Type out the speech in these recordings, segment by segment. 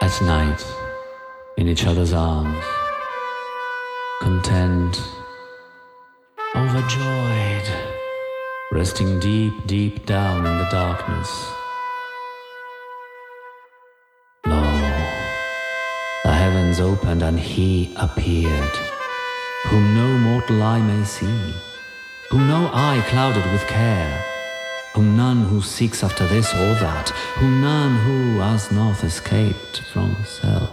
At night, in each other's arms, content, overjoyed, resting deep, deep down in the darkness. Lo, the heavens opened and he appeared, whom no mortal eye may see, whom no eye clouded with care, whom none who seeks after this or that, whom none who as north escaped from self.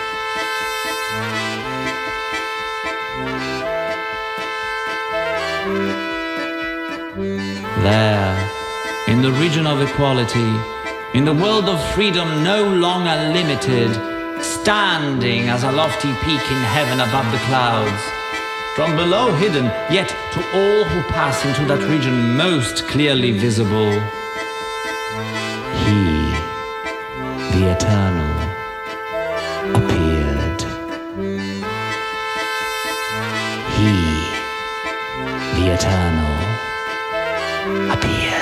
There, in the region of equality, in the world of freedom no longer limited, standing as a lofty peak in heaven above the clouds, from below hidden, yet to all who pass into that region most clearly visible, he, the Eternal, appeared. He, the Eternal, appeared.